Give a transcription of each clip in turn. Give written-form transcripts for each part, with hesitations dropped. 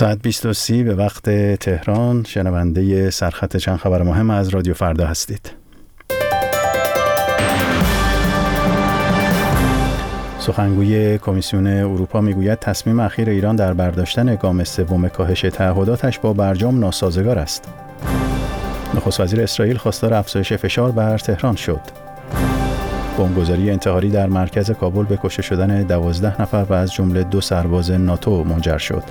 ساعت 20:30 به وقت تهران. شنونده سرخط چند خبر مهم از رادیو فردا هستید. سخنگوی کمیسیون اروپا میگوید تصمیم اخیر ایران در برداشتن گام سوم کاهش تعهداتش با برجام ناسازگار است. نخست وزیر اسرائیل خواستار افزایش فشار بر تهران شد. بمبگذاری انتحاری در مرکز کابل به کشته شدن 12 نفر و از جمله 2 سرباز ناتو منجر شد.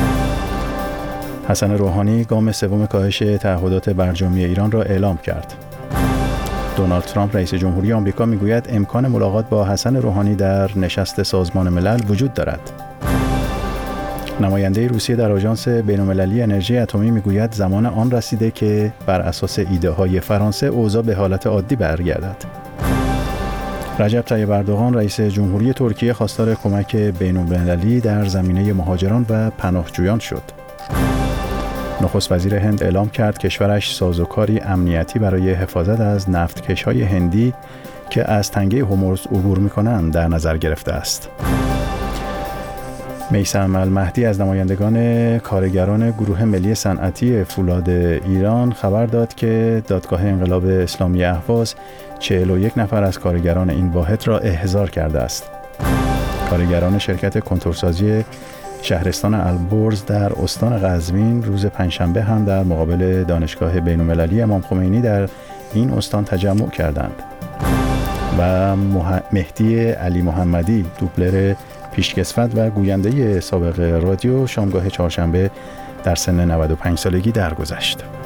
حسن روحانی گام سوم کاهش تعهدات برجامی ایران را اعلام کرد. دونالد ترامپ رئیس جمهوری آمریکا میگوید امکان ملاقات با حسن روحانی در نشست سازمان ملل وجود دارد. نماینده روسیه در آژانس بین‌المللی انرژی اتمی میگوید زمان آن رسیده که بر اساس ایده‌های فرانسه اوضاع به حالت عادی برگردد. رجب طیب اردوغان رئیس جمهوری ترکیه خواستار کمک بین‌المللی در زمینه مهاجران و پناهجویان شد. نخست وزیر هند اعلام کرد کشورش سازوکاری امنیتی برای حفاظت از نفتکش‌های هندی که از تنگه هرمز عبور می‌کنند در نظر گرفته است. میثم المهدی از نمایندگان کارگران گروه ملی صنعتی فولاد ایران خبر داد که دادگاه انقلاب اسلامی اهواز 41 نفر از کارگران این واحد را احضار کرده است. کارگران شرکت کنتورسازی شهرستان البرز در استان قزوین روز پنجشنبه هم در مقابل دانشگاه بین‌المللی امام خمینی در این استان تجمع کردند و مهدی علی محمدی دوبلر پیشکسوت و گوینده سابق رادیو شامگاه چهارشنبه در سن 95 سالگی درگذشت.